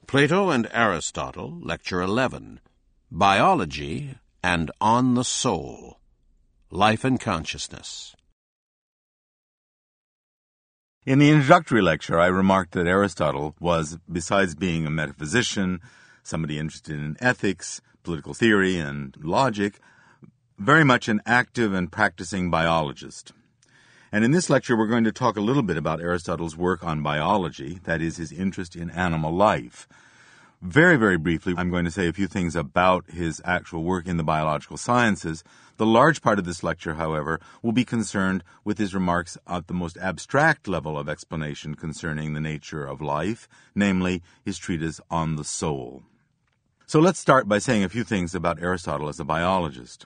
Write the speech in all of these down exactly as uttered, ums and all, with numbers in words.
Plato and Aristotle, Lecture eleven, Biology and On the Soul, Life and Consciousness. In the introductory lecture, I remarked that Aristotle was, besides being a metaphysician, somebody interested in ethics, political theory, and logic, very much an active and practicing biologist. And in this lecture, we're going to talk a little bit about Aristotle's work on biology, that is, his interest in animal life. Very, very briefly, I'm going to say a few things about his actual work in the biological sciences. The large part of this lecture, however, will be concerned with his remarks at the most abstract level of explanation concerning the nature of life, namely his treatise On the Soul. So let's start by saying a few things about Aristotle as a biologist.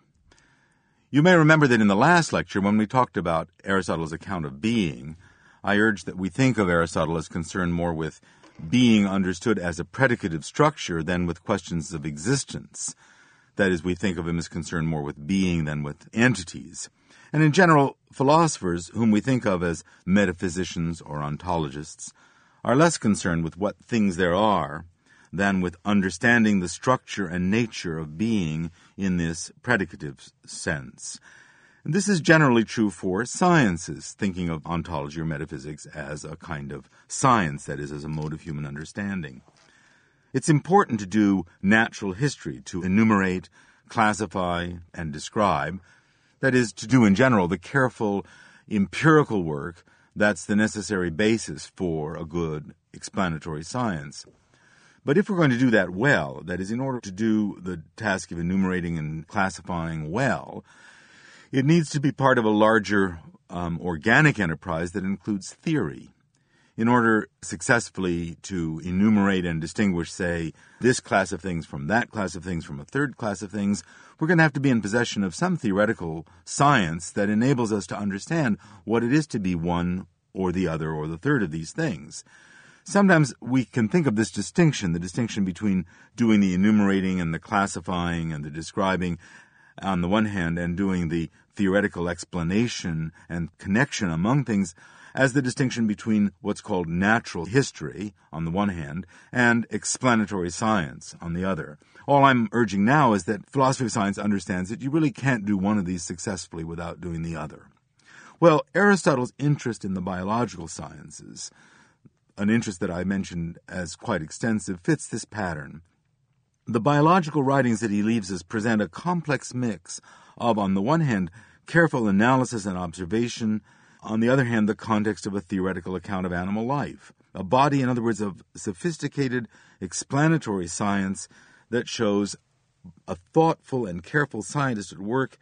You may remember that in the last lecture, when we talked about Aristotle's account of being, I urged that we think of Aristotle as concerned more with being understood as a predicative structure than with questions of existence. That is, we think of him as concerned more with being than with entities. And in general, philosophers, whom we think of as metaphysicians or ontologists, are less concerned with what things there are than with understanding the structure and nature of being in this predicative sense. And this is generally true for sciences, thinking of ontology or metaphysics as a kind of science, that is, as a mode of human understanding. It's important to do natural history, to enumerate, classify, and describe. That is, to do in general the careful empirical work that's the necessary basis for a good explanatory science. But if we're going to do that well, that is, in order to do the task of enumerating and classifying well, it needs to be part of a larger um, organic enterprise that includes theory. In order successfully to enumerate and distinguish, say, this class of things from that class of things from a third class of things, we're going to have to be in possession of some theoretical science that enables us to understand what it is to be one or the other or the third of these things. Sometimes we can think of this distinction, the distinction between doing the enumerating and the classifying and the describing on the one hand and doing the theoretical explanation and connection among things as the distinction between what's called natural history on the one hand and explanatory science on the other. All I'm urging now is that philosophy of science understands that you really can't do one of these successfully without doing the other. Well, Aristotle's interest in the biological sciences, an interest that I mentioned as quite extensive, fits this pattern. The biological writings that he leaves us present a complex mix of, on the one hand, careful analysis and observation, on the other hand, the context of a theoretical account of animal life. A body, in other words, of sophisticated explanatory science that shows a thoughtful and careful scientist at work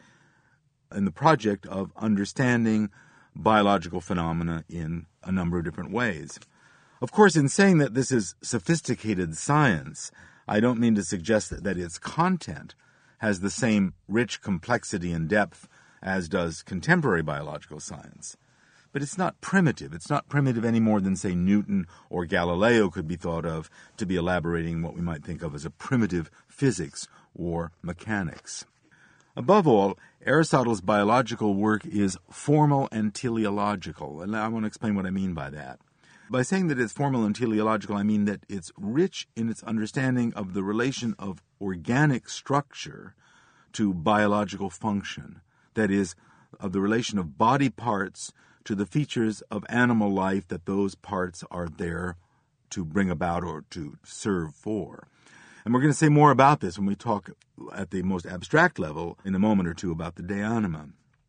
in the project of understanding biological phenomena in a number of different ways. Of course, in saying that this is sophisticated science, I don't mean to suggest that, that its content has the same rich complexity and depth as does contemporary biological science. But it's not primitive. It's not primitive any more than, say, Newton or Galileo could be thought of to be elaborating what we might think of as a primitive physics or mechanics. Above all, Aristotle's biological work is formal and teleological, and I want to explain what I mean by that. By saying that it's formal and teleological, I mean that it's rich in its understanding of the relation of organic structure to biological function. That is, of the relation of body parts to the features of animal life that those parts are there to bring about or to serve for. And we're going to say more about this when we talk at the most abstract level in a moment or two about the De Anima.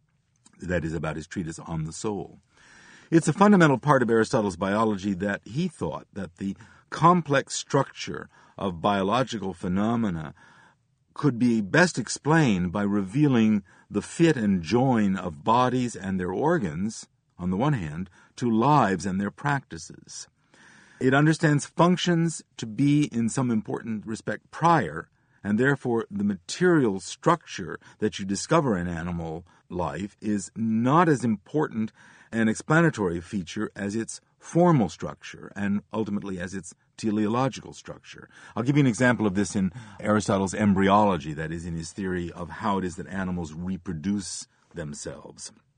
That is, about his treatise On the Soul. It's a fundamental part of Aristotle's biology that he thought that the complex structure of biological phenomena could be best explained by revealing the fit and join of bodies and their organs, on the one hand, to lives and their practices. It understands functions to be, in some important respect, prior, and therefore the material structure that you discover in animal life is not as important an explanatory feature as its formal structure and ultimately as its teleological structure. I'll give you an example of this in Aristotle's embryology, that is, in his theory of how it is that animals reproduce themselves.